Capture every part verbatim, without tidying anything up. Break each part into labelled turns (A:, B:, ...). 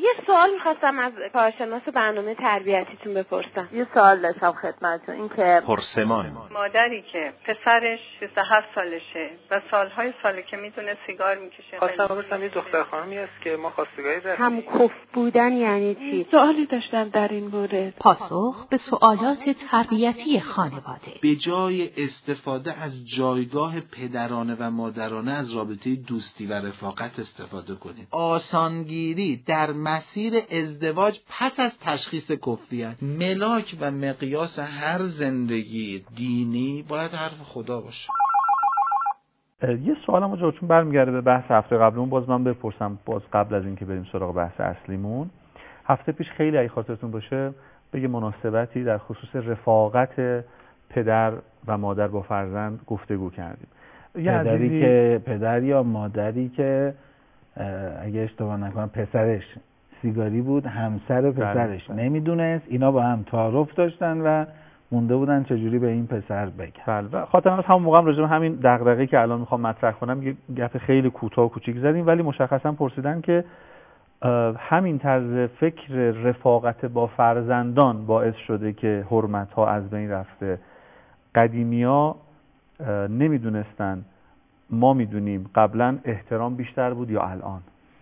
A: یه سوال میخواستم از کارشناس برنامه تربیتیتون بپرسم.
B: یه سوال داشتم خدمتتون، این که
C: پرسمان
D: مادری که پسرش سیزده هفت سالشه و سالهای ساله که میدونه سیگار میکشه،
E: خواستم بپرسم یه دختر خانمی هست که ما خواستگاری داریم.
B: هم کف بودن یعنی چی؟
A: سوالی داشتم در این مورد.
F: پاسخ به سوالات تربیتی خانواده.
C: به جای استفاده از جایگاه پدرانه و مادرانه از رابطه دوستی و رفاقت استفاده کنید. آسانگیری در مسیر ازدواج پس از تشخیص کفریت، ملاک و مقیاس هر زندگی دینی باید حرف خدا باشه.
G: یه سوالم رو چون برمیگرده به بحث هفته قبلمون، باز من بپرسم باز قبل از اینکه بریم سراغ بحث اصلیمون. هفته پیش خیلی اگه خاطرتون باشه به یه مناسبتی در خصوص رفاقت پدر و مادر با فرزند گفتگو کردیم.
H: پدری عزیزی... که پدر یا مادری که اگه اشتباه نکنم پسرش سیگاری بود، همسر پسرش نمیدونست، اینا با هم تعارف داشتن و مونده بودن چجوری به این پسر بگن.
G: بله و خاطرم از همون موقع راجع به همین دغدغه‌ای که الان میخوام مطرح کنم یه گپ خیلی کوتاه و کوچیک زدیم، ولی مشخصا پرسیدن که همین طرز فکر رفاقت با فرزندان باعث شده که حرمت‌ها از بین رفته. قدیمی‌ها نمیدونستن، ما میدونیم قبلا احترام بیشتر بود یا الان؟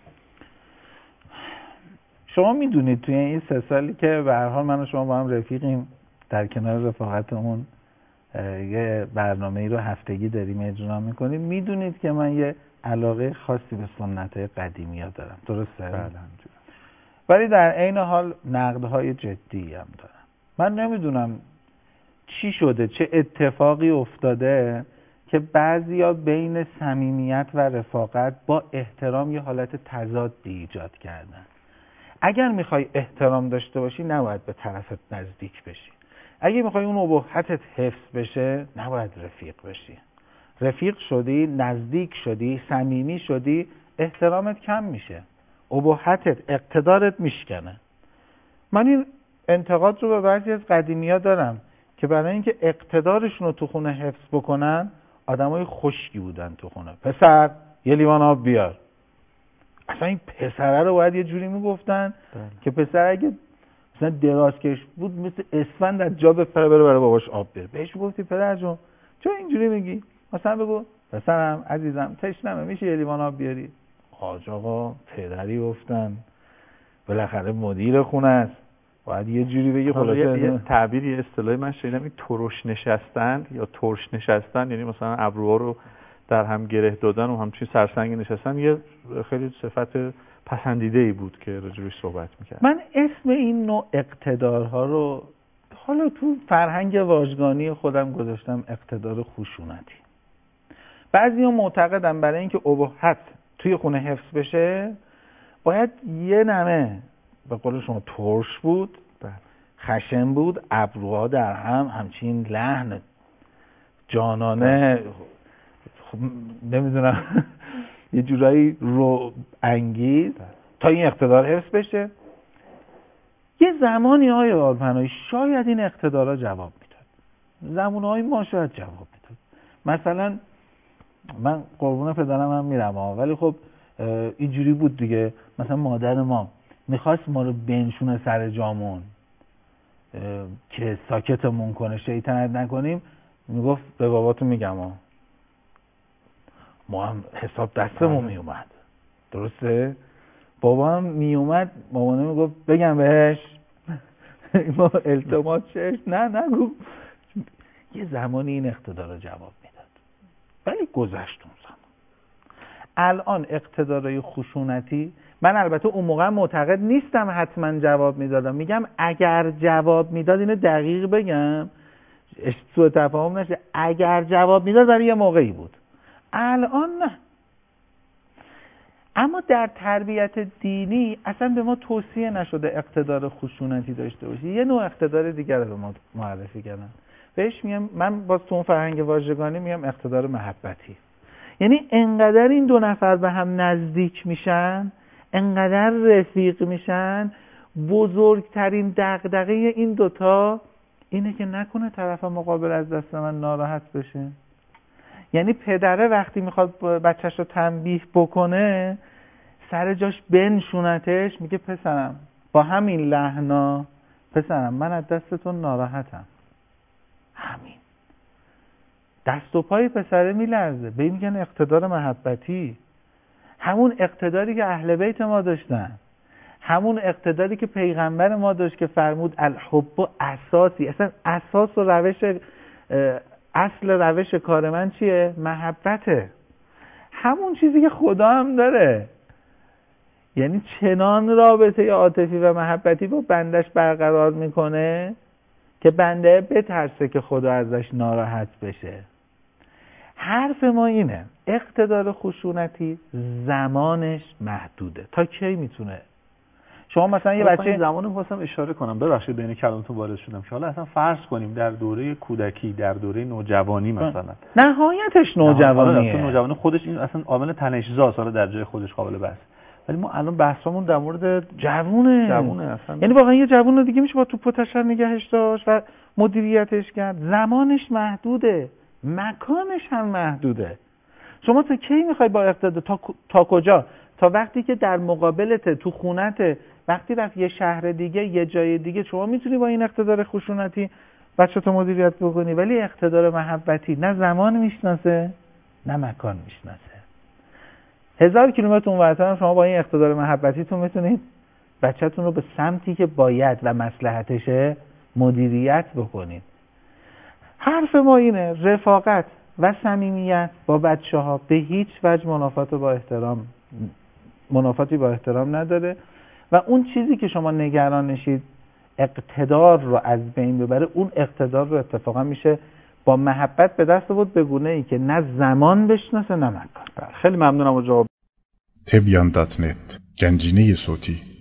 H: شما میدونید توی این سه سالی که به هر حال من و شما با هم رفیقیم، در کنار رفاقتمون یه برنامه‌ای رو هفتگی داریم اجرا میکنیم، میدونید که من یه علاقه خاصی به سنت‌های قدیمی‌ها دارم، درسته؟
G: بله.
H: ولی در عین حال نقدهای جدی هم دارم. من نمیدونم چی شده، چه اتفاقی افتاده که بعضیا بین صمیمیت و رفاقت با احترام یه حالت تضادی ایجاد کردن. اگر میخوای احترام داشته باشی نباید به طرفت نزدیک بشی. اگه میخوای اون ابهتت حفظ بشه نباید رفیق بشی. رفیق شدی، نزدیک شدی، صمیمی شدی، احترامت کم میشه، ابهتت، اقتدارت میشکنه. من این انتقاد رو به بعضی از قدیمی‌ها دارم که برای اینکه اقتدارشون رو تو خونه حفظ بکنن آدمای خشکی بودن تو خونه. پسر یه لیوان آب بیار. اصلا این پسره رو باید یه جوری میگفتن که پسر اگه مثلا درازکش بود مثل اسفند از جا بپره بره برای باباش آب بیاره. بهش گفتی پدر جون چرا اینجوری میگی؟ مثلا بگو پسرم عزیزم تشنمه میشه یه لیوان آب بیاری؟ حاج آقا پدری گفتن، بالاخره مدیر خونه است، باید یه جوری بگی. خلاصه
G: یه تعبیری اصطلاحی من شنیدم این ترش نشستن یا ترش نشستن، یعنی مثلا ابروها رو در هم گره دادن و همچین سرسنگی نشستن، یه خیلی صفت پسندیده‌ای بود که راجعش صحبت می‌کرد.
H: من اسم این نوع اقتدارها رو حالا تو فرهنگ واژگانی خودم گذاشتم اقتدار خشونتی. بعضیا معتقدن برای اینکه ابهت توی خونه حفظ بشه باید یه نمه به قول شما ترش بود، خشن بود، ابروها در هم همچین لحن جانانه نمیدونم یه جورایی رو انگیز تا این اقتدار حفظ بشه. یه زمانی های آلپنایی شاید این اقتدارها جواب میداد، زمانهای ما شاید جواب میداد. مثلا من قربون پدرم هم میرم ها، ولی خب اینجوری بود دیگه. مثلا مادر ما میخواست ما رو بنشونه سر جامون که ساکتمون کنه، شیطنت نکنیم، میگفت به باباتون میگم ها. ما هم حساب دستمون میومد، درسته؟ بابا هم میومد، مامانه میگفت بگم بهش ما التماس چش نه نگو. یه زمانی این اقتدار رو جواب میداد، ولی گذشت اون زمان. الان اقتدارای خشونتی، من البته اون موقع معتقد نیستم حتما جواب میدادم، میگم اگر جواب میداد، اینو دقیق بگم سوء تفاهم نشه، اگر جواب میداد برای یه موقعی بود، الان نه. اما در تربیت دینی اصلا به ما توصیه نشده اقتدار خشونتی داشته باشی. یه نوع اقتدار دیگر رو به ما معرفی کردن، بهش میگم، من باز تو اون فرهنگ واژگانی میگم اقتدار محبتی. یعنی انقدر این دو نفر به هم نزدیک میشن، انقدر رفیق میشن، بزرگترین دغدغه این دوتا اینه که نکنه طرف مقابل از دست من ناراحت بشه. یعنی پدره وقتی میخواد بچهش رو تنبیه بکنه سر جاش بنشونتش، میگه پسرم با همین لحنا، پسرم من از دستتون ناراحتم. همین دست و پای پسره میلرزه. به این میگن اقتدار محبتی. همون اقتداری که اهل بیت ما داشتن، همون اقتداری که پیغمبر ما داشت که فرمود الحب اساسی، اصلا اساس و روش اصل روش کار من چیه؟ محبته. همون چیزی که خدا هم داره. یعنی چنان رابطه عاطفی و محبتی با بندش برقرار میکنه که بنده بترسه که خدا ازش ناراحت بشه. حرف ما اینه اقتدار خشونتی زمانش محدوده. تا کی میتونه؟ شما مثلا یه بچه
G: زمانو خواستم اشاره کنم، ببخشید بین کلامتون وارد شدم، که حالا اصلا فرض کنیم در دوره کودکی، در دوره نوجوانی مثلا،
H: نهایتش نوجوانیه.
G: اصلا نوجوانی خودش این اصلا عامل تنش‌زاست، حالا در جای خودش قابل بحث، ولی ما الان بحثمون در مورد
H: جوونه.
G: جوونه اصلا.
H: یعنی واقعا یه جوون دیگه میشه با توپ و تشر نگهش داشت و مدیریتش کرد. زمانش محدوده، مکانش هم محدوده. شما تا کی میخوای با اقتدار تا تا کجا؟ تا وقتی که در مقابلت تو خونته، وقتی رفت یه شهر دیگه، یه جای دیگه، شما میتونی با این اقتدار خشونتی بچه‌تو مدیریت بکنی، ولی اقتدار محبتی نه زمان میشناسه نه مکان میشناسه. هزار کیلومتر اونورتر شما با این اقتدار محبتیتون میتونید بچه‌تون رو به سمتی که باید و مصلحتشه مدیریت بکنید. حرف ما اینه رفاقت و صمیمیت با بچه‌ها به هیچ وجه منافات با احترام منافاتی با احترام نداره و اون چیزی که شما نگران نشید اقتدار رو از بین ببره، اون اقتدار رو اتفاقا میشه با محبت به دست آورد به گونه‌ای که نه زمان بشناسه نه مکان.
G: خیلی ممنونم. و جواب
I: تبیان دات نت گنجینه صوتی